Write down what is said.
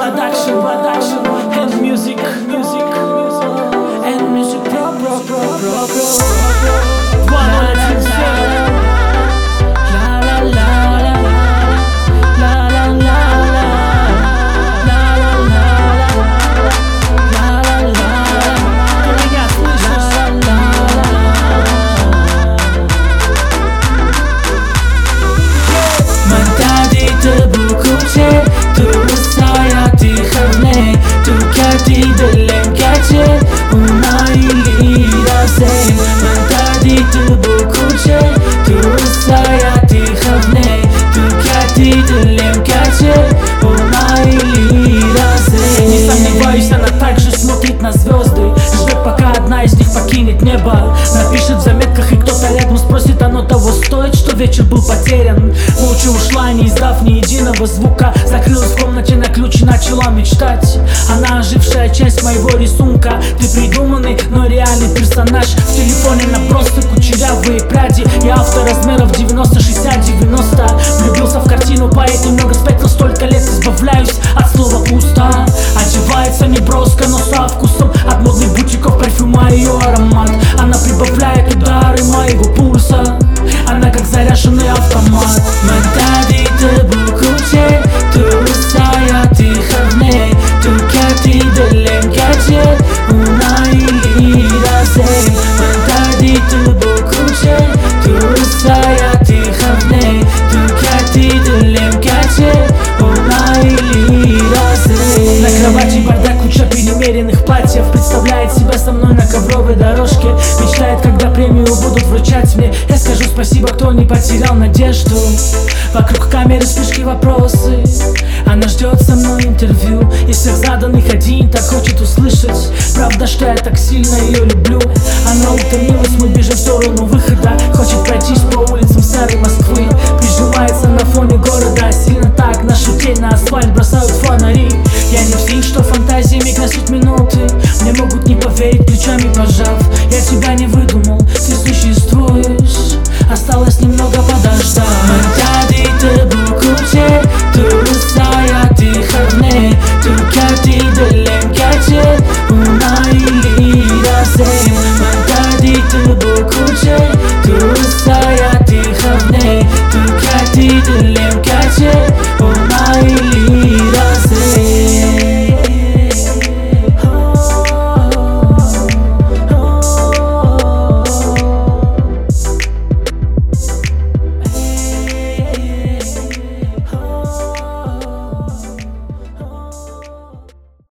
production, and music, and music, не сомневаюсь, она также смотрит на звезды, ждет, пока одна из них покинет небо. Напишет в заметках, и кто-то рядом спросит, оно того стоит, что вечер был потерян. Молча ушла, не издав ни единого звука, закрылась в комнате на ключ и начала мечтать. Она ожившая часть моего рисунка. Ты придуманный, но реальный персонаж. В телефоне набросы, кучерявые пряди. Я автор размеров 90, 60, 90. Влюбился в картину, поэт немного спектра. Столько лет избавляюсь от слова пусто. Одевается неброско, но со вкусом. От модных бутиков парфюма ее аромат. Она прибавляет удары моего пульса. Она как заряженный автомат. На кровати бардак, куча перемеренных платьев. Представляет себя со мной на ковровой дорожке. Мечтает, когда премию будут вручать мне. Я скажу спасибо, кто не потерял надежду. Вокруг камеры вспышки, вопросы. Она ждет со мной интервью. Из всех заданных один так хочет услышать. Правда, что я так сильно ее люблю. Она утомилась, мы бежим в сторону выхода. Хочет пройтись по улицам старой Москвы. Прижимается на фоне города. Сильно так нашу тень на асфальт бросают фонари. Я не псих, что фантазиями красят минуты. Мне могут не поверить, плечами пожав. Я тебя не выдумал, ты существуешь. Осталось немного подождать. Tu